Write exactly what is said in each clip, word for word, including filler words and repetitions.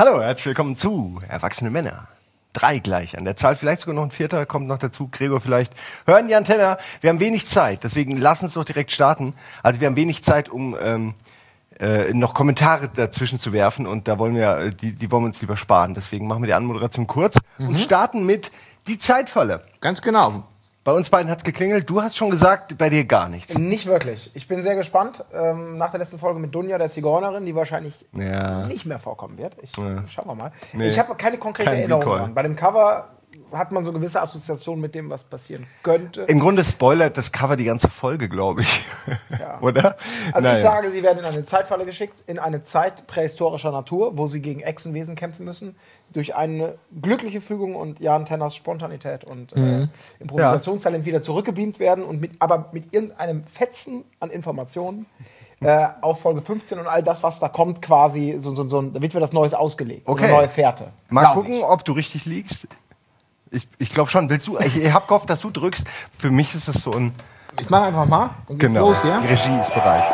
Hallo, herzlich willkommen zu Erwachsene Männer. Drei gleich an der Zahl, vielleicht sogar noch ein vierter, kommt noch dazu, Gregor vielleicht. Hören die Antenne, wir haben wenig Zeit, deswegen lass uns doch direkt starten. Also wir haben wenig Zeit, um ähm, äh, noch Kommentare dazwischen zu werfen und da wollen wir, die, die wollen wir uns lieber sparen. Deswegen machen wir die Anmoderation kurz mhm. und starten mit die Zeitfalle. Ganz genau. Bei uns beiden hat's geklingelt. Du hast schon gesagt, bei dir gar nichts. Nicht wirklich. Ich bin sehr gespannt. Ähm, nach der letzten Folge mit Dunja, der Zigeunerin, die wahrscheinlich ja. nicht mehr vorkommen wird. Ich, ja. Schauen wir mal. Nee. Ich habe keine konkrete Kein Erinnerung Recall. dran. Bei dem Cover hat man so gewisse Assoziationen mit dem, was passieren könnte. Im Grunde spoilert das Cover die ganze Folge, glaube ich. Ja. Oder? Also naja. ich sage, sie werden in eine Zeitfalle geschickt, in eine Zeit prähistorischer Natur, wo sie gegen Echsenwesen kämpfen müssen. Durch eine glückliche Fügung und Jan Tenners Spontanität und mhm. äh, Improvisationstalent wieder zurückgebeamt werden und mit, aber mit irgendeinem Fetzen an Informationen äh, auf Folge fünfzehn und all das, was da kommt, quasi, so, so, so, da wird wieder das Neues ausgelegt. Okay. So eine neue Fährte. Mal gucken, ich. ob du richtig liegst. Ich, ich glaube schon. Willst du? Ich, ich habe gehofft, dass du drückst. Für mich ist das so ein... Ich mache einfach mal. Dann geht's genau. los, ja? Die Regie ist bereit.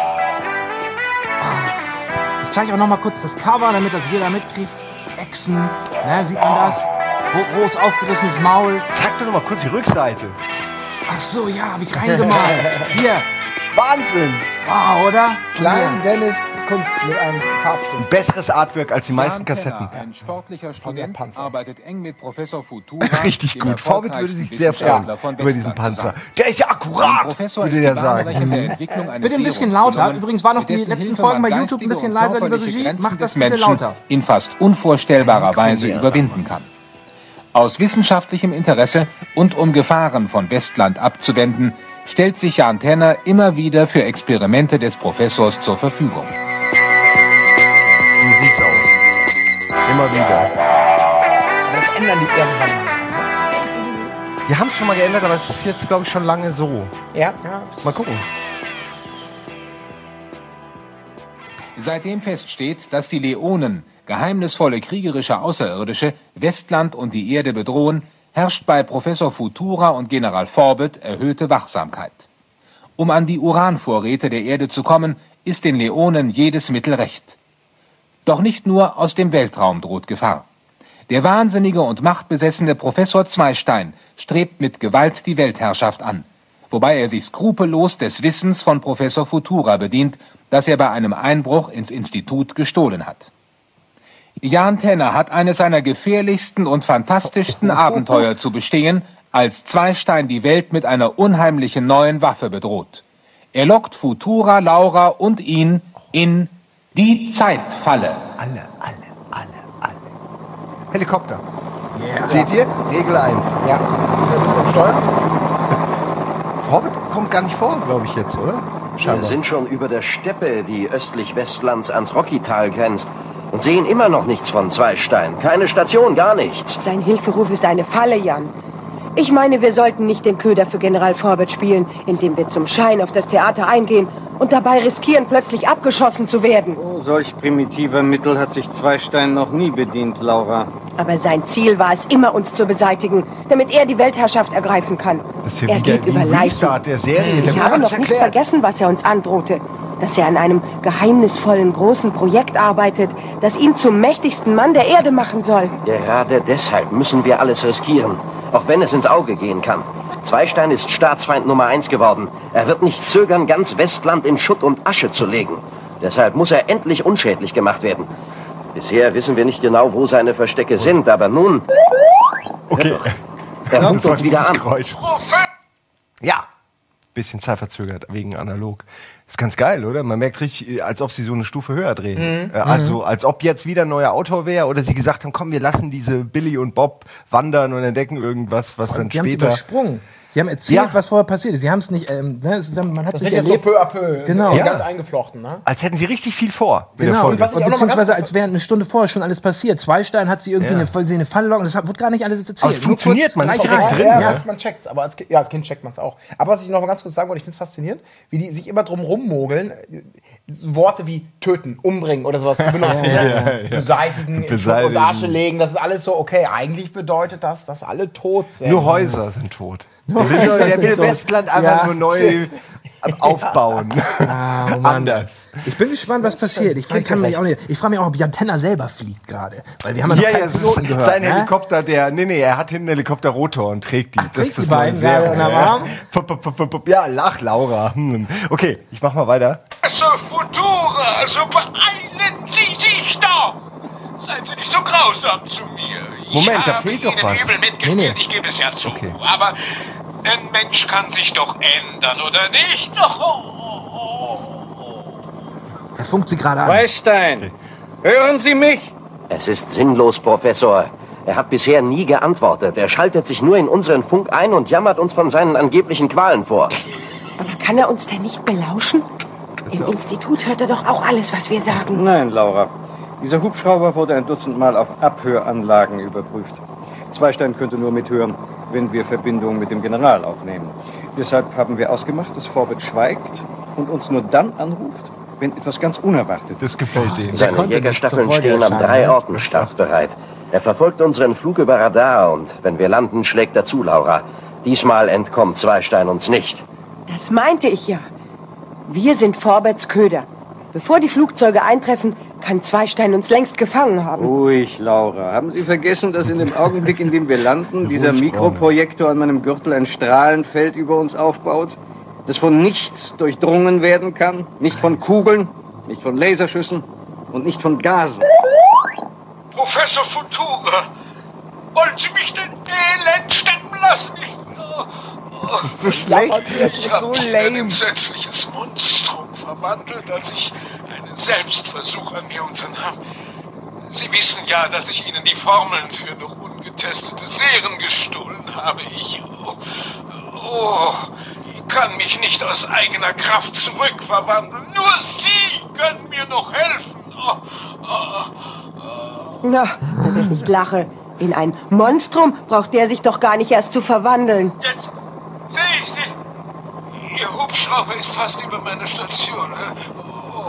Ich zeige auch noch mal kurz das Cover, damit das jeder mitkriegt. Echsen, ne, sieht man das? Groß aufgerissenes Maul. Zeig doch noch mal kurz die Rückseite. Ach so, ja, hab ich reingemalt. Hier. Wahnsinn. Wow, oder? Klein Dennis Kunst mit einem Farbstift. Ein besseres Artwork als die meisten Kassetten. Ein sportlicher Student arbeitet eng mit Professor Futura. Richtig gut. Vorbild würde sich sehr freuen über diesen Panzer. Der ist ja akkurat, Professor würde der sagen. Bitte ein bisschen lauter. Übrigens waren noch die letzten Folgen bei YouTube ein bisschen leiser, liebe Regie. Macht das bitte lauter. In fast unvorstellbarer Weise überwinden kann. Aus wissenschaftlichem Interesse und um Gefahren von Westland abzuwenden, stellt sich Jan Tenner immer wieder für Experimente des Professors zur Verfügung. Wie sieht's aus? Immer wieder. Das ändern die irgendwann mal. Sie haben es schon mal geändert, aber es ist jetzt, glaube ich, schon lange so. Ja, ja. Mal gucken. Seitdem feststeht, dass die Leonen, geheimnisvolle kriegerische Außerirdische, Westland und die Erde bedrohen, herrscht bei Professor Futura und General Forbett erhöhte Wachsamkeit. Um an die Uranvorräte der Erde zu kommen, ist den Leonen jedes Mittel recht. Doch nicht nur aus dem Weltraum droht Gefahr. Der wahnsinnige und machtbesessene Professor Zweistein strebt mit Gewalt die Weltherrschaft an, wobei er sich skrupellos des Wissens von Professor Futura bedient, das er bei einem Einbruch ins Institut gestohlen hat. Jan Tenner hat eines seiner gefährlichsten und fantastischsten Abenteuer zu bestehen, als Zweistein die Welt mit einer unheimlichen neuen Waffe bedroht. Er lockt Futura, Laura und ihn in die Zeitfalle. Alle, alle, alle, alle. Helikopter. Yeah. Seht ihr? Regel eins. Ja. Das ist am Steuer. Forbett kommt gar nicht vor, glaube ich jetzt, oder? Scheinbar. Wir sind schon über der Steppe, die östlich Westlands ans Rockytal grenzt. Und sehen immer noch nichts von Zweistein. Keine Station, gar nichts. Sein Hilferuf ist eine Falle, Jan. Ich meine, wir sollten nicht den Köder für General Forbett spielen, indem wir zum Schein auf das Theater eingehen und dabei riskieren, plötzlich abgeschossen zu werden. Oh, solch primitiver Mittel hat sich Zweistein noch nie bedient, Laura. Aber sein Ziel war es immer, uns zu beseitigen, damit er die Weltherrschaft ergreifen kann. Das ist ja er geht über Leichen. Der Serie. Ich der habe noch nicht erklärt. vergessen, was er uns androhte. Dass er an einem geheimnisvollen, großen Projekt arbeitet, das ihn zum mächtigsten Mann der Erde machen soll. Gerade deshalb müssen wir alles riskieren, auch wenn es ins Auge gehen kann. Zweistein ist Staatsfeind Nummer eins geworden. Er wird nicht zögern, ganz Westland in Schutt und Asche zu legen. Deshalb muss er endlich unschädlich gemacht werden. Bisher wissen wir nicht genau, wo seine Verstecke sind, aber nun... Okay. Er ruft uns wieder an. Geräusch. Ja. Bisschen zeitverzögert, wegen analog. Ist ganz geil, oder? Man merkt richtig, als ob sie so eine Stufe höher drehen. Mhm. Äh, also, als ob jetzt wieder ein neuer Autor wäre oder sie gesagt haben, komm, wir lassen diese Billy und Bob wandern und entdecken irgendwas, was dann die später... haben es übersprungen. Sie haben erzählt, Ja. was vorher passiert ist. Sie haben es nicht, ähm, ne, es ist, man hat Das es wird nicht jetzt so erlebt. peu à peu Genau. ja. Ja. eingeflochten, ne? Als hätten sie richtig viel vor mit der Genau, Folge. und, was ich auch noch mal beziehungsweise ganz kurz- als wäre eine Stunde vorher schon alles passiert. Zweistein hat sie irgendwie Ja. eine, voll- sie eine Falle locken, das wird gar nicht alles erzählt. Aber es Nur funktioniert, kurz man ist gleich direkt rein. drin, Ja, ja. ja, man checkt's, aber als Kind, ja, als Kind checkt man es auch. Aber was ich noch mal ganz kurz sagen wollte, ich finde es faszinierend, wie die sich immer drum rummogeln, Worte wie töten, umbringen oder sowas zu benutzen. Ja, ne? ja, ja. Beseitigen, in Schutt Beseitigen. und Asche legen, das ist alles so, okay, eigentlich bedeutet das, dass alle tot sind. Nur Häuser sind tot. Der Häuser will, der sind will tot. Westland einfach Ja, nur neu... aufbauen. Ah, oh Mann. Anders. Ich bin gespannt, was passiert. Ich, kann mich auch nicht, ich frage mich auch, ob Jan Tenner selber fliegt gerade. Weil wir haben ja noch Ja, keinen ja, es Piloten ist gehört. sein ne? Helikopter, der, nee, nee, er hat hinten einen Helikopterrotor und trägt die. Ach, trägt die das beiden neue gerade Serie. am Arm? Pup, pup, pup, pup, pup. Ja, lach, Laura. Hm. Okay, ich mach mal weiter. Professor Futura, so beeilen Sie sich doch! Seien Sie nicht so grausam zu mir. Ich Moment, da habe fehlt doch Ihnen was. übel mitgespielt, Nee, nee. ich gebe es ja zu. Okay. Aber ein Mensch kann sich doch ändern, oder nicht? Oh, oh, oh, oh. Er funkt sie gerade an. Zweistein, hören Sie mich? Es ist sinnlos, Professor. Er hat bisher nie geantwortet. Er schaltet sich nur in unseren Funk ein und jammert uns von seinen angeblichen Qualen vor. Aber kann er uns denn nicht belauschen? Im Institut hört er doch auch alles, was wir sagen. Nein, Laura. Dieser Hubschrauber wurde ein Dutzend Mal auf Abhöranlagen überprüft. Zweistein könnte nur mithören, wenn wir Verbindung mit dem General aufnehmen. Deshalb haben wir ausgemacht, dass Forbett schweigt und uns nur dann anruft, wenn etwas ganz Unerwartetes. Das gefällt ihm. Seine konnte nicht Jägerstaffeln zur Folge stehen an erscheinen, drei ne? Orten startbereit. Er verfolgt unseren Flug über Radar und wenn wir landen, schlägt er zu, Laura. Diesmal entkommt Zweistein uns nicht. Das meinte ich ja. Wir sind Forbets Köder. Bevor die Flugzeuge eintreffen, kann Zweistein uns längst gefangen haben. Ruhig, Laura. Haben Sie vergessen, dass in dem Augenblick, in dem wir landen, dieser Mikroprojektor an meinem Gürtel ein Strahlenfeld über uns aufbaut, das von nichts durchdrungen werden kann? Nicht von Kugeln, nicht von Laserschüssen und nicht von Gasen. Professor Futura, wollen Sie mich denn elend sterben lassen? Ich, oh, oh. So schlecht. Ich habe mich in ein entsetzliches Monstrum verwandelt, als ich einen Selbstversuch an mir unternahm. Sie wissen ja, dass ich Ihnen die Formeln für noch ungetestete Serien gestohlen habe. Ich, oh, oh, ich kann mich nicht aus eigener Kraft zurückverwandeln. Nur Sie können mir noch helfen. Oh, oh, oh. Na, dass ich nicht lache. In ein Monstrum braucht der sich doch gar nicht erst zu verwandeln. Jetzt sehe ich Sie. Ihr Hubschrauber ist fast über meine Station. Oh,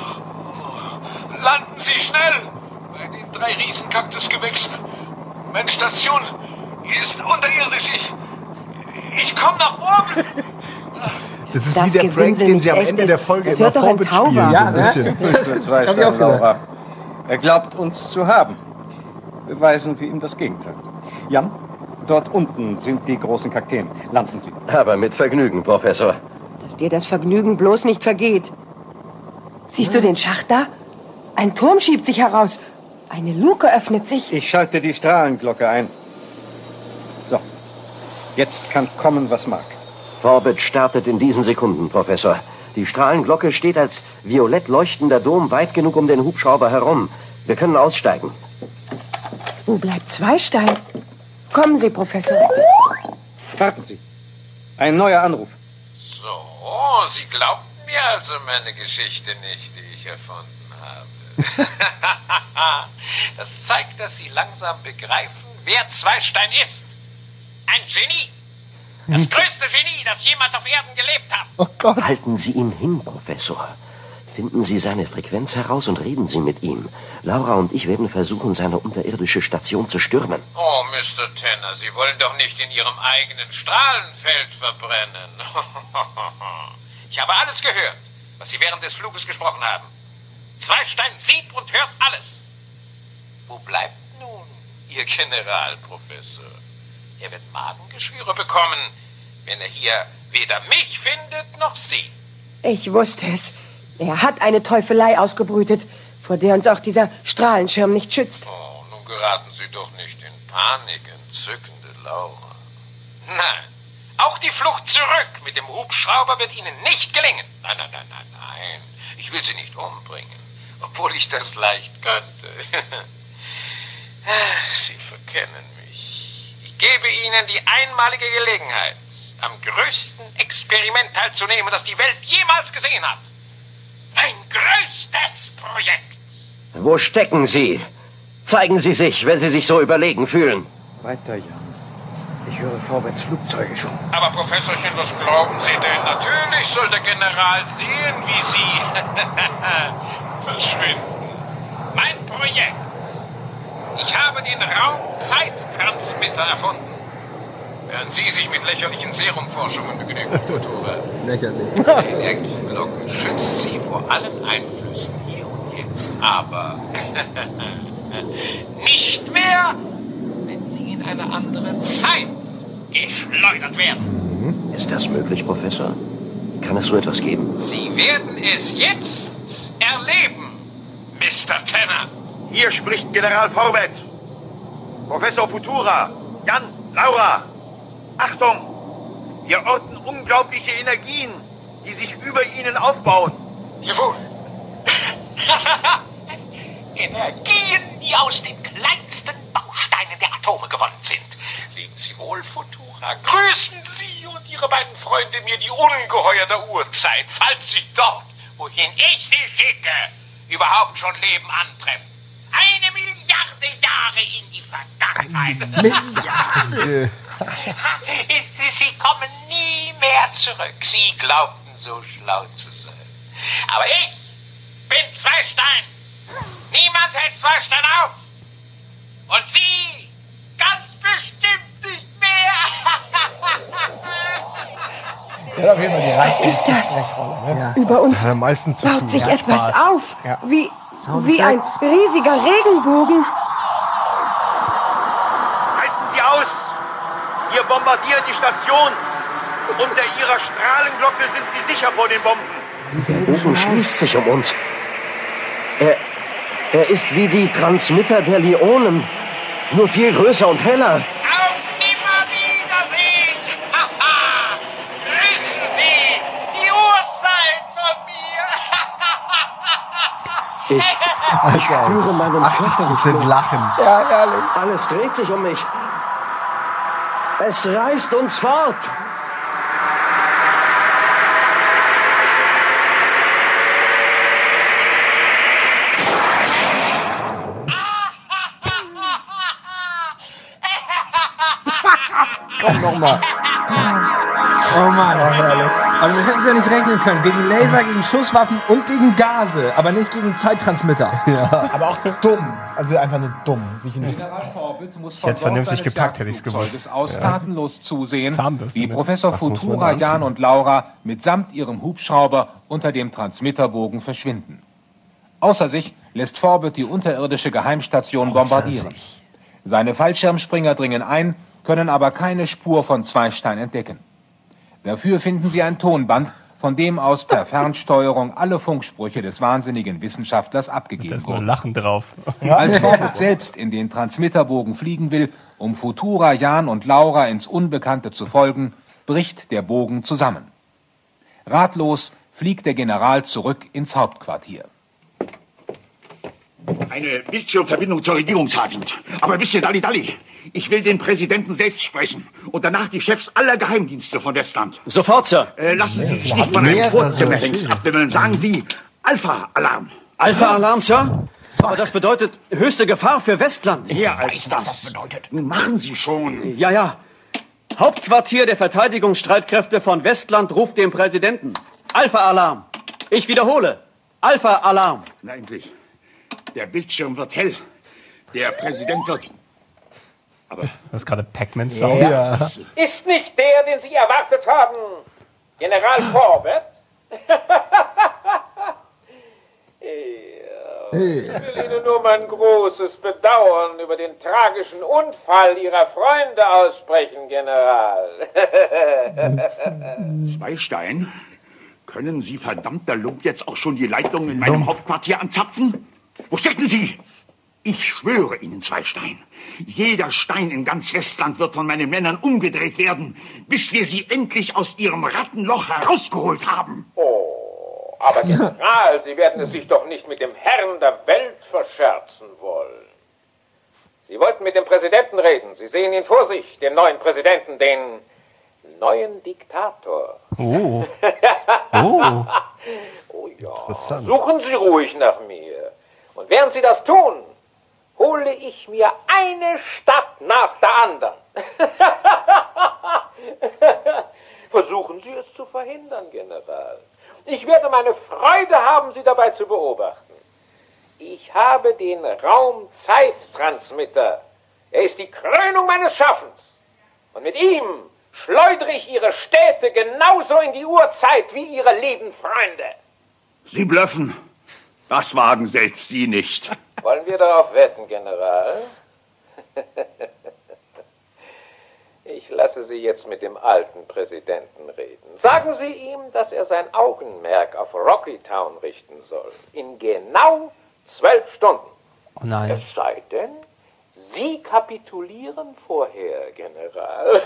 oh. Landen Sie schnell bei den drei Riesenkaktusgewächsen. Meine Station ist unterirdisch. Ich, ich komme nach oben. Das ist Das wie der Gewinseln Prank, den sie am nicht Ende echt der ist. Folge Das immer hört doch ein Forbett Tauber. spielen. Ja, so ein bisschen. Zweistein, Laura. Er glaubt uns zu haben. Beweisen wir ihm das Gegenteil. Jan, dort unten sind die großen Kakteen. Landen Sie. Aber mit Vergnügen, Professor. Dass dir das Vergnügen bloß nicht vergeht. Siehst du den Schacht da? Ein Turm schiebt sich heraus. Eine Luke öffnet sich. Ich schalte die Strahlenglocke ein. So, jetzt kann kommen, was mag. Forbett startet in diesen Sekunden, Professor. Die Strahlenglocke steht als violett leuchtender Dom weit genug um den Hubschrauber herum. Wir können aussteigen. Wo bleibt Zweistein? Kommen Sie, Professor. Warten Sie. Ein neuer Anruf. So, Sie glaubten mir also meine Geschichte nicht, die ich erfunden habe. Das zeigt, dass Sie langsam begreifen, wer Zweistein ist. Ein Genie. Das größte Genie, das jemals auf Erden gelebt hat. Oh Gott. Halten Sie ihn hin, Professor. Finden Sie seine Frequenz heraus und reden Sie mit ihm. Laura und ich werden versuchen, seine unterirdische Station zu stürmen. Oh, Mister Tenner, Sie wollen doch nicht in Ihrem eigenen Strahlenfeld verbrennen. Ich habe alles gehört, was Sie während des Fluges gesprochen haben. Zweistein sieht und hört alles. Wo bleibt nun Ihr Generalprofessor? Er wird Magengeschwüre bekommen, wenn er hier weder mich findet noch Sie. Ich wusste es. Er hat eine Teufelei ausgebrütet, vor der uns auch dieser Strahlenschirm nicht schützt. Oh, nun geraten Sie doch nicht in Panik, entzückende Laura. Nein, auch die Flucht zurück mit dem Hubschrauber wird Ihnen nicht gelingen. Nein, nein, nein, nein, nein. Ich will Sie nicht umbringen, obwohl ich das leicht könnte. Sie verkennen mich. Ich gebe Ihnen die einmalige Gelegenheit, am größten Experiment teilzunehmen, das die Welt jemals gesehen hat. Mein größtes Projekt. Wo stecken Sie? Zeigen Sie sich, wenn Sie sich so überlegen fühlen. Weiter, Jan. Ich höre vorwärts Flugzeuge schon. Aber Professorchen, was glauben Sie denn? Natürlich soll der General sehen, wie Sie verschwinden. Mein Projekt. Ich habe den Raumzeittransmitter erfunden. Während Sie sich mit lächerlichen Serumforschungen begnügen, Futura. Lächerlich. Diese Energieglocke schützt Sie vor allen Einflüssen hier und jetzt. Aber nicht mehr, wenn Sie in eine andere Zeit geschleudert werden. Ist das möglich, Professor? Kann es so etwas geben? Sie werden es jetzt erleben, Mister Tenner. Hier spricht General Forbett. Professor Futura, Jan, Laura. Achtung! Wir orten unglaubliche Energien, die sich über ihnen aufbauen. Jawohl. Energien, die aus den kleinsten Bausteinen der Atome gewonnen sind. Leben Sie wohl, Futura. Grüßen Sie und Ihre beiden Freunde mir die Ungeheuer der Urzeit, falls Sie dort, wohin ich Sie schicke, überhaupt schon Leben antreffen. Eine Milliarde Jahre in die Vergangenheit. Milliarde! Sie kommen nie mehr zurück. Sie glaubten, so schlau zu sein. Aber ich bin Zweistein. Niemand hält Zweistein auf. Und Sie ganz bestimmt nicht mehr. Ja, auf jeden Fall die Was ist das? Ja. Über uns Ja, meistens zu baut tun. sich Ja, etwas Spaß. auf. Ja. Wie, wie ein riesiger Regenbogen. Halten Sie aus! Wir bombardieren die Station. Unter Ihrer Strahlenglocke sind Sie sicher vor den Bomben. Der Bogen schließt sich um uns. Er, er ist wie die Transmitter der Leonen. Nur viel größer und heller. Auf Nimmerwiedersehen. Haha. Grüßen Sie die Urzeit von mir. Ich, ich spüre meinen achtzig Prozent Lachen. Ja, ehrlich. Alles dreht sich um mich. Es reißt uns fort. Komm nochmal. Oh Mann. Aber wir hätten es ja nicht rechnen können. Gegen Laser, gegen Schusswaffen und gegen Gase. Aber nicht gegen Zeittransmitter. Ja. Aber auch dumm. Also einfach nur dumm. Sich in General Forbett muss hätte vernünftig gepackt, hätte ich's gewusst. Jagdflugzeuges aus tatenlos zusehen, Zahnbürste wie mit. Professor Das muss man Futura, anziehen. Jan und Laura mitsamt ihrem Hubschrauber unter dem Transmitterbogen verschwinden. Außer sich lässt Forbett die unterirdische Geheimstation bombardieren. Seine Fallschirmspringer dringen ein, können aber keine Spur von Zweistein entdecken. Dafür finden sie ein Tonband, von dem aus per Fernsteuerung alle Funksprüche des wahnsinnigen Wissenschaftlers Da abgegeben ist nur wurden. Lachen drauf. Als Forbett selbst in den Transmitterbogen fliegen will, um Futura, Jan und Laura ins Unbekannte zu folgen, bricht der Bogen zusammen. Ratlos fliegt der General zurück ins Hauptquartier. Eine Bildschirmverbindung zur Regierungsagent. Aber wisst ihr, Dalli Dalli, ich will den Präsidenten selbst sprechen und danach die Chefs aller Geheimdienste von Westland. Sofort, Sir. Äh, lassen Sie sich nicht von einem Vorzimmerhengst abwimmeln. Sagen Sie Alpha-Alarm. Alpha-Alarm, Sir? Aber das bedeutet höchste Gefahr für Westland. Mehr als das. bedeutet. Nun machen Sie schon. Ja, ja. Hauptquartier der Verteidigungsstreitkräfte von Westland ruft den Präsidenten. Alpha-Alarm. Ich wiederhole. Alpha-Alarm. Na endlich. Der Bildschirm wird hell. Der Präsident wird... Aber Das ist gerade Pac-Man-Sound. Ja. Ist nicht der, den Sie erwartet haben, General Forbett? Ich will Ihnen nur mein großes Bedauern über den tragischen Unfall Ihrer Freunde aussprechen, General. Zweistein, können Sie verdammter Lump jetzt auch schon die Leitung in meinem Hauptquartier anzapfen? Wo stecken Sie? Ich schwöre Ihnen, Zweistein, jeder Stein in ganz Westland wird von meinen Männern umgedreht werden, bis wir sie endlich aus ihrem Rattenloch herausgeholt haben. Oh, aber General, Sie werden es sich doch nicht mit dem Herrn der Welt verscherzen wollen. Sie wollten mit dem Präsidenten reden. Sie sehen ihn vor sich, den neuen Präsidenten, den neuen Diktator. Oh. Oh. Oh ja, suchen Sie ruhig nach mir. Und während Sie das tun, hole ich mir eine Stadt nach der anderen. Versuchen Sie es zu verhindern, General. Ich werde meine Freude haben, Sie dabei zu beobachten. Ich habe den Raum-Zeit-Transmitter. Er ist die Krönung meines Schaffens. Und mit ihm schleudere ich Ihre Städte genauso in die Urzeit wie Ihre lieben Freunde. Sie blöffen. Das wagen selbst Sie nicht. Wollen wir darauf wetten, General? Ich lasse Sie jetzt mit dem alten Präsidenten reden. Sagen Sie ihm, dass er sein Augenmerk auf Rocky Town richten soll. In genau zwölf Stunden. Oh nein. Es sei denn, Sie kapitulieren vorher, General.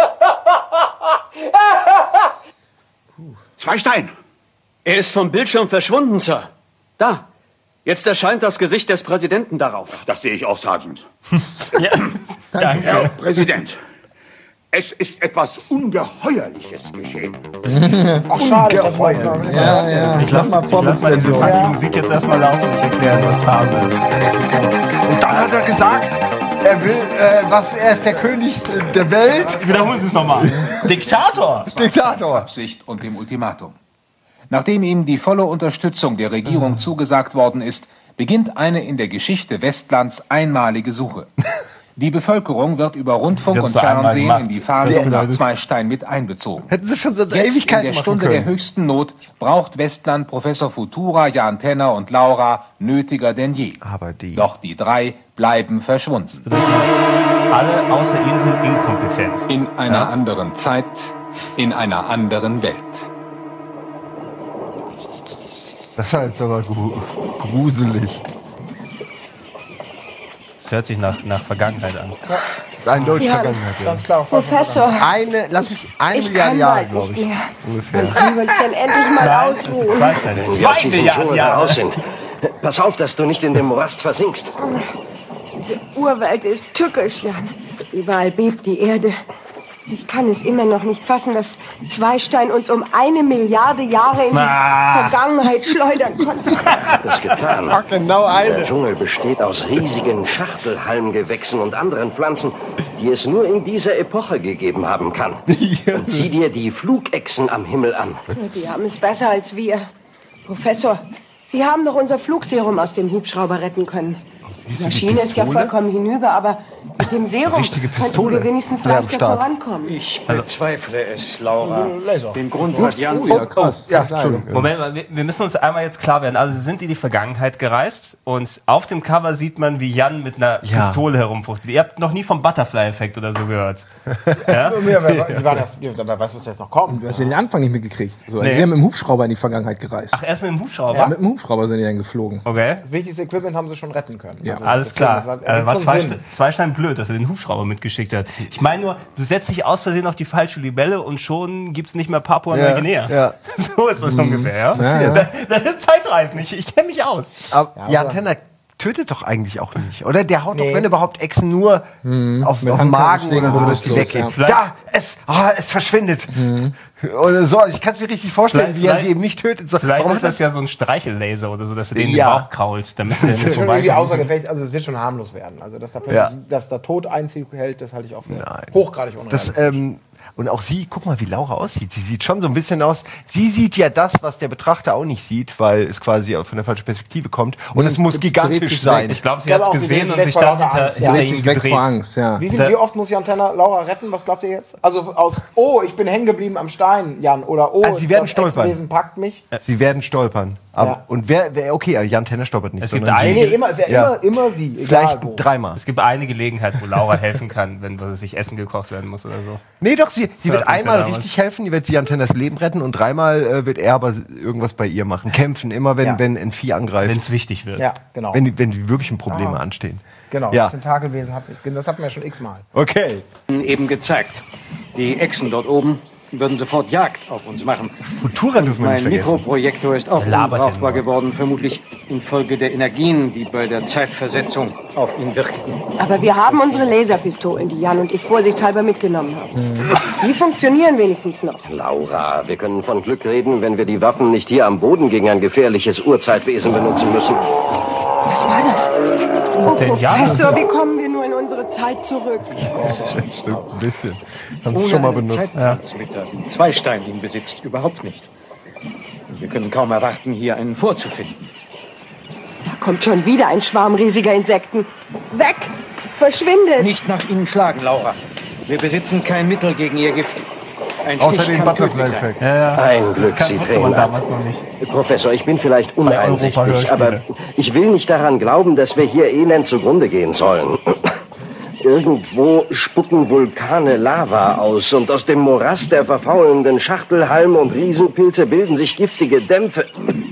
Zweistein! Er ist vom Bildschirm verschwunden, Sir. Da. Jetzt erscheint das Gesicht des Präsidenten darauf. Das sehe ich auch, Sergeant. Ja, danke. Herr Präsident, es ist etwas Ungeheuerliches geschehen. Ach, schade. Ja, ja. Ich lass mal, ich lass mal diese fucking Musik jetzt erstmal laufen und ich erkläre, was Phase ist. Und dann hat er gesagt, er will, äh, was, er ist der König der Welt. Wiederholen Sie es nochmal. Diktator! Diktator. Absicht und dem Ultimatum. Nachdem ihm die volle Unterstützung der Regierung zugesagt worden ist, beginnt eine in der Geschichte Westlands einmalige Suche. Die Bevölkerung wird über Rundfunk Das und war einmal Fernsehen gemacht. in die Fahndung Ja. nach Zweistein mit einbezogen. Hätten sie schon seit Jetzt, in Ewigkeiten der machen Stunde können. der höchsten Not, braucht Westland Professor Futura, Jan Tenner und Laura nötiger denn je. Aber die... Doch die drei bleiben verschwunden. Alle außer Ihnen sind inkompetent. In einer anderen Zeit, in einer anderen Welt. Das war jetzt aber gru gruselig. Das hört sich nach, nach Vergangenheit an. Das ist eindeutig Ja, Vergangenheit. Ja. Ganz klar. Professor, Eine, lass mich, eine ich Milliarde kann Jahre, bald glaube nicht ich. mehr. Ungefähr. Wann können wir uns denn endlich mal Nein, das ist ausruhen? Zweistein. Wenn wir aus Zwei diesem Milliarden Dschungel Jahre. heraus sind. Pass auf, dass du nicht in dem Morast versinkst. Diese Urwelt ist tückisch, Jan. Überall bebt die Erde. Ich kann es immer noch nicht fassen, dass Zweistein uns um eine Milliarde Jahre in die Ah. Vergangenheit schleudern konnte. Hat es getan. Ach, genau Der eine. Dschungel besteht aus riesigen Schachtelhalmgewächsen und anderen Pflanzen, die es nur in dieser Epoche gegeben haben kann. Und sieh dir die Flugechsen am Himmel an. Die haben es besser als wir. Professor, Sie haben doch unser Flugserum aus dem Hubschrauber retten können. Die Maschine ist ja vollkommen hinüber, aber mit dem Serum Richtige könnten Pistole. wir wenigstens Ja, am leichter Start. vorankommen. Ich bezweifle es, Laura. Laser. Den Grund hat Jan. Oh ja, krass. Ja, Entschuldigung. Moment mal, wir, wir müssen uns einmal jetzt klar werden. Also Sie sind in die Vergangenheit gereist und auf dem Cover sieht man, wie Jan mit einer Ja. Pistole herumfuchtelt. Ihr habt noch nie vom Butterfly-Effekt oder so gehört. Ja? Ja, wer, die waren das, wer weiß, was jetzt noch kommt. Du hast ja den Anfang nicht mitgekriegt. So, also Nee. Sie haben mit dem Hubschrauber in die Vergangenheit gereist. Ach, erst mit dem Hubschrauber? Ja, mit dem Hubschrauber sind die dann geflogen. Okay. Das wichtigste Equipment haben sie schon retten können. Ja. Also, Alles das- klar. das hat- Äh, ergibt war schon zwei, Sinn. Zweistein blöd, dass er den Hubschrauber mitgeschickt hat. Ich meine nur, du setzt dich aus Versehen auf die falsche Libelle und schon gibt's nicht mehr Papua-Neuguinea. Ja. So ist das ungefähr, ja? Ja, ja. Das, das ist Zeitreisen, ich, ich kenne mich aus. Aber Ja, Jan aber- Tenner tötet doch eigentlich auch nicht, oder? Der haut Nee. doch, wenn überhaupt, Echsen nur auf, Mit auf den Magen Handkantenschlägen oder so, dass ist die los, weggehen. ja. Da, es, ah, es verschwindet. Oder so, ich kann es mir richtig vorstellen, Vielleicht- wie er vielleicht- sie eben nicht tötet. So, Vielleicht warum ist das ja so ein Streichellaser oder so, dass er den Ja. in den Bauch krault, damit er Das nicht wird schon irgendwie vorbeikommt. außer Gefecht, also es wird schon harmlos werden. Also dass da plötzlich, Ja. dass da Tod Einzug hält, das halte ich auch für Nein. hochgradig unrealistisch. Das, ähm, und auch sie, guck mal, wie Laura aussieht. Sie sieht schon so ein bisschen aus. Sie sieht ja das, was der Betrachter auch nicht sieht, weil es quasi von der falschen Perspektive kommt. Und es muss es dreht gigantisch sich sein. weg. Ich glaube, sie Ich hat glaube es auch, sie gesehen dreht und sich sich weg dann vor lauter hinter, Angst, hinter ja. Dreht ihn sich weg gedreht. vor Angst, ja. wie, viel, da- wie oft muss Jan Tenner Laura retten? Was glaubt ihr jetzt? Also aus, oh, ich bin hängen geblieben am Stein, Jan. Oder oh, Also sie werden das stolpern. Echsenwesen packt mich. Sie werden stolpern. Aber, Ja. Und wer, wer, okay, Jan Tenner stolpert nicht. Es gibt sondern einen- sie. Nee, nee, immer, ist ja, Ja. immer, immer sie. Egal Vielleicht wo. dreimal. Es gibt eine Gelegenheit, wo Laura helfen kann, wenn was weiß ich, Essen gekocht werden muss oder so. Nee, doch, sie, sie So wird hat man's ja einmal damals. richtig helfen, die wird sie Jan Tenners Leben retten und dreimal äh, wird er aber irgendwas bei ihr machen. Kämpfen, immer wenn, Ja. wenn ein Vieh angreift. Wenn es wichtig wird. Ja, genau. wenn, die, wenn die wirklichen Probleme Ah. anstehen. Genau, Ja. das Tentakelwesen, hab ich- das hatten wir ja schon x-mal. Okay. Eben gezeigt. Die Echsen dort oben würden sofort Jagd auf uns machen. Futura dürfen wir nicht Mein vergessen. Mikroprojektor ist auch Der labert ja unbrauchbar nur. geworden, vermutlich infolge der Energien, die bei der Zeitversetzung auf ihn wirkten. Aber wir haben unsere Laserpistolen, die Jan und ich vorsichtshalber mitgenommen haben. Die funktionieren wenigstens noch. Laura, wir können von Glück reden, wenn wir die Waffen nicht hier am Boden gegen ein gefährliches Urzeitwesen benutzen müssen. Was war das? ist der Indianer. Professor, wie kommen wir nur in unsere Zeit zurück? Stimmt, ein bisschen. Haben es schon mal einen benutzt. Zeittransmitter, wie Zweistein ihn besitzt, überhaupt nicht. Und wir können kaum erwarten, hier einen vorzufinden. Da kommt schon wieder ein Schwarm riesiger Insekten. Weg! Verschwindet! Nicht nach ihnen schlagen, Laura. Wir besitzen kein Mittel gegen ihr Gift. Ein Außer Stich den kann tödlich Butterfly-Effekt. sein. Ja, ja. Ein Das Glück, kann, Sie wusste man drehen ab. damals noch nicht. Professor, ich bin vielleicht uneinsichtig, Europa-Hörspiele. aber ich will nicht daran glauben, dass wir hier elend zugrunde gehen sollen. Irgendwo spucken Vulkane Lava aus und aus dem Morast der verfaulenden Schachtelhalme und Riesenpilze bilden sich giftige Dämpfe.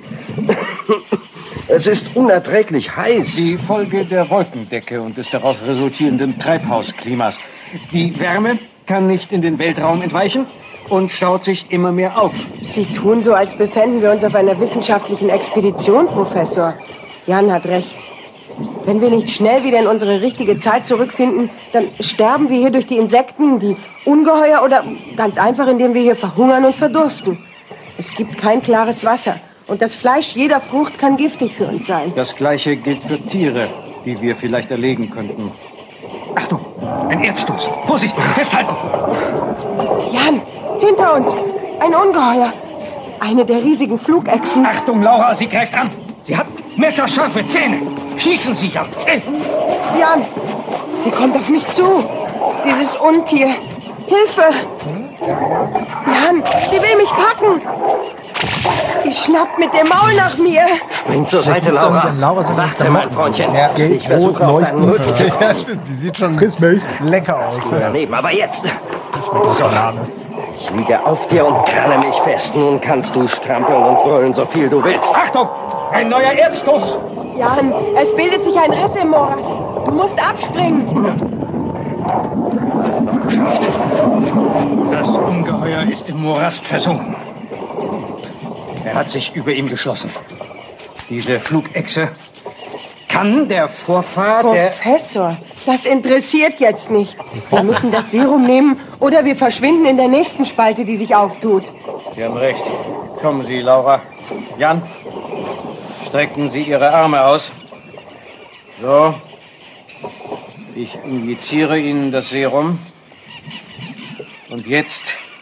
Es ist unerträglich heiß. Die Folge der Wolkendecke und des daraus resultierenden Treibhausklimas. Die Wärme kann nicht in den Weltraum entweichen und staut sich immer mehr auf. Sie tun so, als befänden wir uns auf einer wissenschaftlichen Expedition, Professor. Jan hat recht. Wenn wir nicht schnell wieder in unsere richtige Zeit zurückfinden, dann sterben wir hier durch die Insekten, die Ungeheuer oder ganz einfach, indem wir hier verhungern und verdursten. Es gibt kein klares Wasser und das Fleisch jeder Frucht kann giftig für uns sein. Das Gleiche gilt für Tiere, die wir vielleicht erlegen könnten. Achtung, ein Erdstoß. Vorsicht, festhalten. Jan, hinter uns, ein Ungeheuer. Eine der riesigen Flugechsen. Achtung, Laura, sie greift an. Sie hat messerscharfe Zähne. Schießen Sie, Jan. Schnell. Jan, sie kommt auf mich zu. Dieses Untier. Hilfe! Jan, sie will mich packen. Sie schnappt mit dem Maul nach mir. Spring zur Seite, Laura. Laura sind Warte, mein Freundchen. Ja, Ich gelb, versuche rot, auf deinen leuchtend. Rücken zu Ja, stimmt. Sie sieht schon Frissmilch. lecker aus. Ja. daneben. Aber jetzt. So. Ich liege auf dir und kralle mich fest. Nun kannst du strampeln und brüllen, so viel du willst. Achtung, ein neuer Erdstoß. Jan, es bildet sich ein Riss im Morast. Du musst abspringen. Noch geschafft. Das Ungeheuer ist im Morast versunken. Er hat sich über ihm geschlossen. Diese Flugechse kann der Vorfahr der... Professor, das interessiert jetzt nicht. Wir müssen das Serum nehmen oder wir verschwinden in der nächsten Spalte, die sich auftut. Sie haben recht. Kommen Sie, Laura. Jan, strecken Sie Ihre Arme aus. So. Ich injiziere Ihnen das Serum. Und jetzt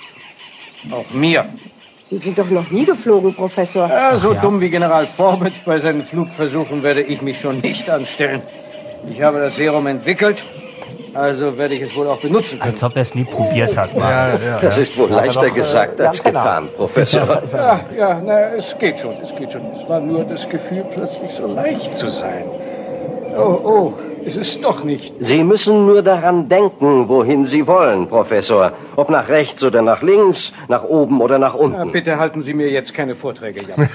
auch mir. Sie sind doch noch nie geflogen, Professor. Ja, so dumm wie General Forbett bei seinen Flugversuchen werde ich mich schon nicht anstellen. Ich habe das Serum entwickelt, also werde ich es wohl auch benutzen können. Als ob er es nie probiert hat. Mann. Ja, ja, Das ist wohl leichter gesagt als getan, Professor. Ja, ja, na, es geht schon, es geht schon. Es war nur das Gefühl, plötzlich so leicht zu sein. Oh, oh, es ist doch nicht. Sie müssen nur daran denken, wohin Sie wollen, Professor. Ob nach rechts oder nach links, nach oben oder nach Na, unten. bitte halten Sie mir jetzt keine Vorträge, Jan.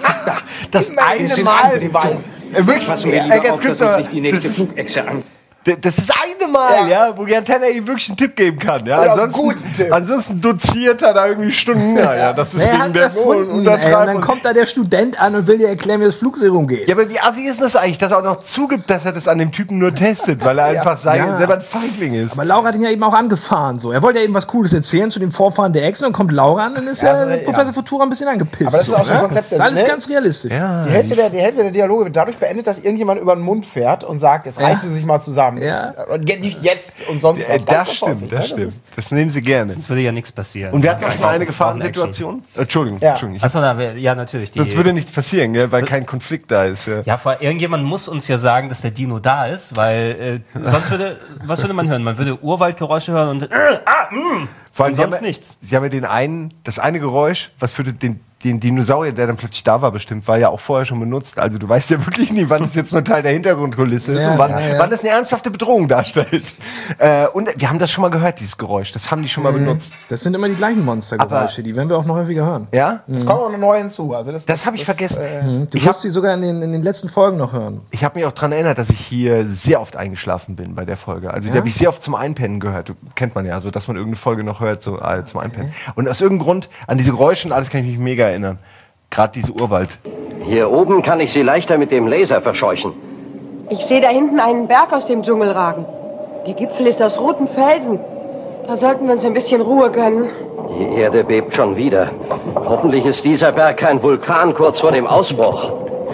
Das eine sind Mal. Beweis. Äh, wirklich, Passen wir äh, lieber ganz auf, kurz, dass uns aber nicht die nächste das- Flugechse an... Das ist das eine Mal, ja, wo Jan Tenner ihm wirklich einen Tipp geben kann. Ja? Oder einen Ansonsten, guten Tipp. ansonsten doziert er da irgendwie Stunden. Ja, ja, das ist Er wegen hat der erfunden, ey, und dann kommt da der Student an und will dir erklären, wie das Flugserum geht. Ja, aber wie assi ist das eigentlich, dass er auch noch zugibt, dass er das an dem Typen nur testet, weil er einfach sei, Ja. selber ein Feigling ist. Aber Laura hat ihn ja eben auch angefahren. So. Er wollte ja eben was Cooles erzählen zu dem Vorfahren der Echsen und dann kommt Laura an und ist Ja, ja, ja. Professor Futura ein bisschen angepisst. Aber das ist auch so ein ne? Konzept, Das ist alles ne? ganz realistisch. Ja. Die Hälfte, der, die Hälfte der Dialoge wird dadurch beendet, dass irgendjemand über den Mund fährt und sagt, jetzt reißen Sie sich mal zusammen. Ja. Und ge- nicht jetzt und sonst Äh, was. das Ganz stimmt, häufig, das ne? stimmt. Das nehmen sie gerne. Sonst würde ja nichts passieren. Und wir hatten auch schon mal eine Action. Gefahrensituation. Äh, Entschuldigung, Ja. Entschuldigung. Ich, Achso, na, wir- ja, natürlich. Die, sonst würde nichts passieren, gell, weil kein Konflikt da ist. Ja. ja, vor irgendjemand muss uns ja sagen, dass der Dino da ist, weil äh, sonst würde, was würde man hören? Man würde Urwaldgeräusche hören und, äh, ah, mh, Vor allem, und sie haben, sonst ja- nichts. Sie haben ja den einen, das eine Geräusch, was für den, den Dinosaurier, der dann plötzlich da war, bestimmt, war ja auch vorher schon benutzt. Also du weißt ja wirklich nie, wann das jetzt nur Teil der Hintergrundkulisse ist Ja, und wann, ja, ja. wann das eine ernsthafte Bedrohung darstellt. Äh, und wir haben das schon mal gehört, dieses Geräusch. Das haben die schon mal benutzt. Das sind immer die gleichen Monstergeräusche, Aber- die werden wir auch noch häufiger hören. Ja? Es kommt auch noch neu hinzu. Also das Das habe ich vergessen. Mhm. Du Ich wirst hab- sie sogar in den, in den letzten Folgen noch hören. Ich habe mich auch daran erinnert, dass ich hier sehr oft eingeschlafen bin bei der Folge. Also die habe ich sehr oft zum Einpennen gehört. Kennt man ja, so dass man irgendeine Folge noch hört so, äh, zum Einpennen. Und aus irgendeinem Grund, an diese Geräusche und alles kann ich mich mega erinnern. Gerade diese Urwald. Hier oben kann ich Sie leichter mit dem Laser verscheuchen. Ich sehe da hinten einen Berg aus dem Dschungel ragen. Der Gipfel ist aus rotem Felsen. Da sollten wir uns ein bisschen Ruhe gönnen. Die Erde bebt schon wieder. Hoffentlich ist dieser Berg kein Vulkan kurz vor dem Ausbruch.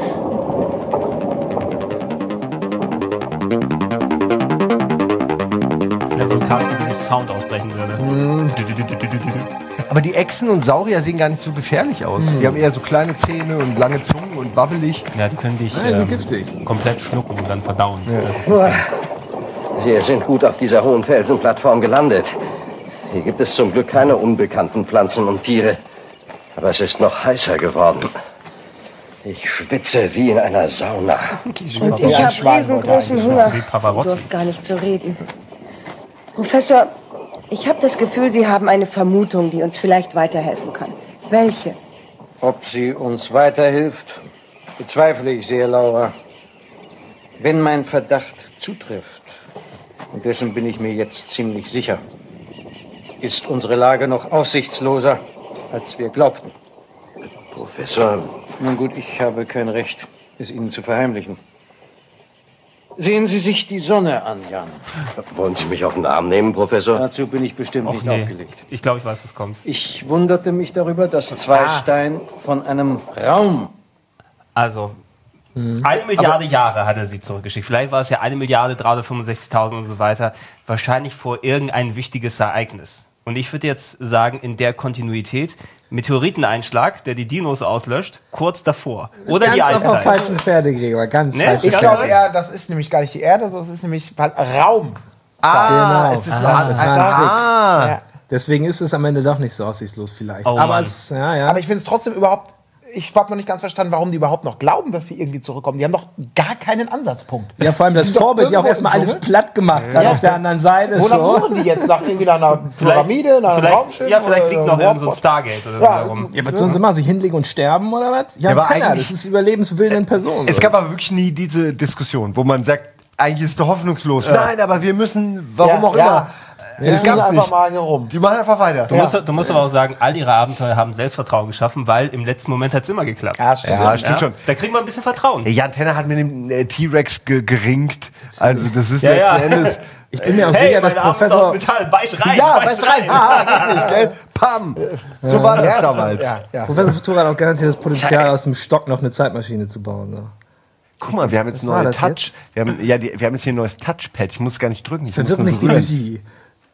Wenn der Vulkan zu diesem Sound ausbrechen würde. Du, du, du, du, du, du, du. Aber die Echsen und Saurier sehen gar nicht so gefährlich aus. Die haben eher so kleine Zähne und lange Zungen und wabbelig. Ja, die können dich Ja, die sind ähm, giftig. komplett schlucken und dann verdauen. Das ist das Ding. Wir sind gut auf dieser hohen Felsenplattform gelandet. Hier gibt es zum Glück keine unbekannten Pflanzen und Tiere. Aber es ist noch heißer geworden. Ich schwitze wie in einer Sauna. Und ich habe riesengroßen Hunger. Du hast gar nicht zu reden. Professor, ich habe das Gefühl, Sie haben eine Vermutung, die uns vielleicht weiterhelfen kann. Welche? Ob sie uns weiterhilft, bezweifle ich sehr, Laura. Wenn mein Verdacht zutrifft, und dessen bin ich mir jetzt ziemlich sicher, ist unsere Lage noch aussichtsloser, als wir glaubten. Professor... Nun gut, ich habe kein Recht, es Ihnen zu verheimlichen. Sehen Sie sich die Sonne an, Jan. Wollen Sie mich auf den Arm nehmen, Professor? Dazu bin ich bestimmt Och, nicht nee. aufgelegt. Ich glaube, ich weiß, was kommt. Ich wunderte mich darüber, dass Zweistein von einem Raum... Also, eine Milliarde Jahre hat er sie zurückgeschickt. Vielleicht war es ja eine Milliarde dreihundertfünfundsechzigtausend und so weiter. Wahrscheinlich vor irgendein wichtiges Ereignis. Und ich würde jetzt sagen, in der Kontinuität, Meteoriteneinschlag, der die Dinos auslöscht, kurz davor. Oder ganz die auf der Eiszeit. falschen Pferde, Gregor, ganz Ne? falsch. Ich glaube eher, das ist nämlich gar nicht die Erde, sondern es ist nämlich Raum. Ah, genau. es ist Ah, ein, das das war war ein Trick. Ah. Ja. Deswegen ist es am Ende doch nicht so aussichtslos vielleicht. Oh, aber Mann. es, ja, ja. Aber ich finde es trotzdem überhaupt, ich habe noch nicht ganz verstanden, warum die überhaupt noch glauben, dass sie irgendwie zurückkommen. Die haben doch gar keinen Ansatzpunkt. ja, vor allem Die das sind doch Vorbild, die auch irgendwo erstmal im alles Dschungel. platt gemacht hat Ja. auf der anderen Seite. Wonach so. suchen die jetzt? Nach irgendwie nach einer Pyramide, nach einem Vielleicht, Raumschiff? ja, vielleicht liegt noch oder irgend so ein Warpod? Stargate oder so Ja, darum. Ja, aber sollen sie mal sich hinlegen und sterben oder was? Ja, aber aber Penner, eigentlich- das ist Überlebenswillen in Person. Es gab aber wirklich nie diese Diskussion, wo man sagt, eigentlich ist es doch hoffnungslos. Nein, aber wir müssen, warum Ja, auch ja. immer. Die Es spielen gab's einfach nicht. mal hier rum. Die machen einfach weiter. Du musst, du musst aber auch sagen, all ihre Abenteuer haben Selbstvertrauen geschaffen, weil im letzten Moment hat es immer geklappt. Ja, stimmt. Ja, stimmt schon. Da kriegt man ein bisschen Vertrauen. Jan Tenner hat mit dem äh, T-Rex ge geringt. Also das ist Ja, letzten ja. Endes... Ich bin mir auch Hey, sicher, dass meine Arme ist aus Professor... Metall, beiß rein, Ja, beiß weißt rein. Ah, geht nicht, gell? Pam. So war das Ja, damals. Ja, ja. Professor Futura hat auch garantiert das Potenzial, aus dem Stock noch eine Zeitmaschine zu bauen. So. Guck mal, wir haben jetzt Was war neue das Touch. Wir haben, ja, die, wir haben jetzt hier ein neues Touchpad. Ich muss gar nicht drücken. Ich muss Verwirrt nur nicht so die rühren. Regie.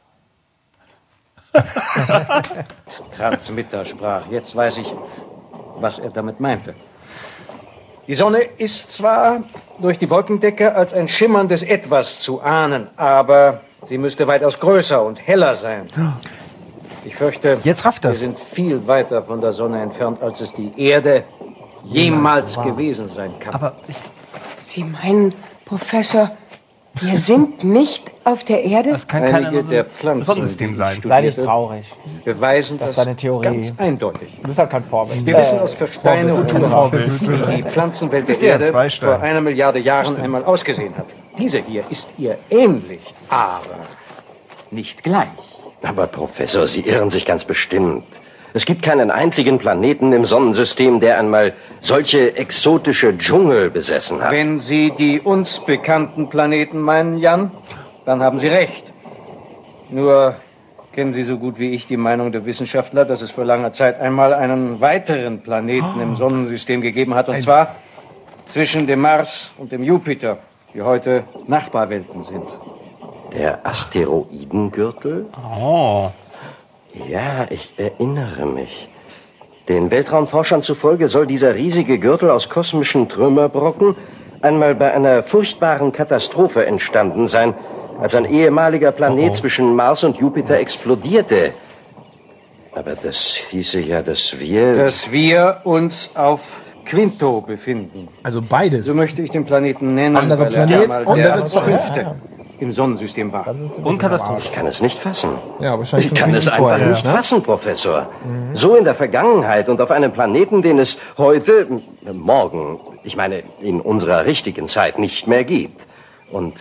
Transmitter sprach. Jetzt weiß ich, was er damit meinte. Die Sonne ist zwar durch die Wolkendecke als ein schimmerndes Etwas zu ahnen, aber sie müsste weitaus größer und heller sein. Ich fürchte, Jetzt rafft wir das. sind viel weiter von der Sonne entfernt, als es die Erde jemals gewesen sein kann. Aber ich, Sie meinen, Professor, wir sind nicht auf der Erde? das kann kein Einige der anderes Pflanzen, Sonnensystem die ich sein. studierte, Sei nicht traurig. beweisen Das das, ist deine Theorie. ganz eindeutig. Du bist halt kein Vorbild. Wir wissen aus Versteine und Vorbild. Unterlagen, wie die Pflanzenwelt der Bist ja Erde zwei Steine. vor einer Milliarde Jahren einmal ausgesehen hat. Diese hier ist ihr ähnlich, aber nicht gleich. Aber Professor, Sie irren sich ganz bestimmt. Es gibt keinen einzigen Planeten im Sonnensystem, der einmal solche exotische Dschungel besessen hat. Wenn Sie die uns bekannten Planeten meinen, Jan, dann haben Sie recht. Nur kennen Sie so gut wie ich die Meinung der Wissenschaftler, dass es vor langer Zeit einmal einen weiteren Planeten im Sonnensystem gegeben hat, und zwar zwischen dem Mars und dem Jupiter, die heute Nachbarwelten sind. Der Asteroidengürtel? Oh. Ja, ich erinnere mich. Den Weltraumforschern zufolge soll dieser riesige Gürtel aus kosmischen Trümmerbrocken einmal bei einer furchtbaren Katastrophe entstanden sein, als ein ehemaliger Planet zwischen Mars und Jupiter explodierte. Aber das hieße ja, dass wir... Dass wir uns auf Quinto befinden. Also beides. So möchte ich den Planeten nennen, Anderer weil er Planet, einmal andere der Zeit. fünfte im Sonnensystem war. Und Katastrophe. Ich kann es nicht fassen. Ja, wahrscheinlich Ich fünf kann es Minuten einfach vorher, nicht ne? fassen, Professor. So in der Vergangenheit und auf einem Planeten, den es heute, äh, morgen, ich meine in unserer richtigen Zeit nicht mehr gibt. Und...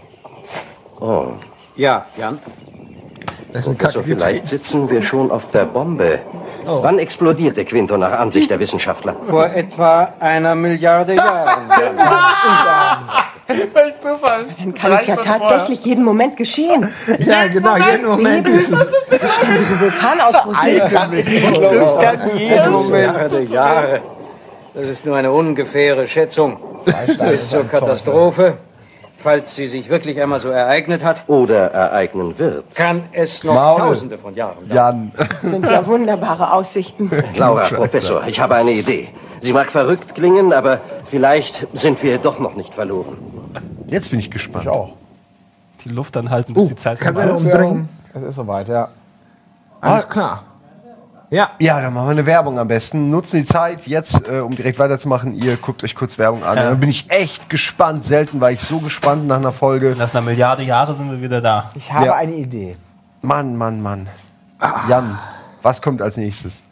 Oh, Ja, Jan. Das ist ein Professor, Kack. vielleicht sitzen wir schon auf der Bombe. Wann explodierte Quinto nach Ansicht der Wissenschaftler? Vor etwa einer Milliarde Jahren. Welch Zufall. Dann kann es ja tatsächlich jeden Moment geschehen. Ja, genau, jeden Moment ist es. Diesen Vulkanausbruch hier. Das ist nicht logisch. Jeden Moment. Milliarde Jahre. Das ist nur eine ungefähre Schätzung. Bis zur Katastrophe, falls sie sich wirklich einmal so ereignet hat, Oder ereignen wird. kann es noch Maul. Tausende von Jahren dauern. Jan. Das sind ja wunderbare Aussichten. Laura, Professor, ich habe eine Idee. Sie mag verrückt klingen, aber vielleicht sind wir doch noch nicht verloren. Jetzt bin ich gespannt. Ich auch. die Luft anhalten, bis Uh, die Zeit kann vorbei man ist. umdrehen? Es ist soweit, ja. Alles klar. Ja. Ja, dann machen wir eine Werbung am besten. Nutzen die Zeit jetzt, äh, um direkt weiterzumachen. Ihr guckt euch kurz Werbung an. Ja. Dann bin ich echt gespannt. Selten war ich so gespannt nach einer Folge. Nach einer Milliarde Jahre sind wir wieder da. Ich habe Ja. eine Idee. Mann, Mann, Mann. Jan, was kommt als nächstes?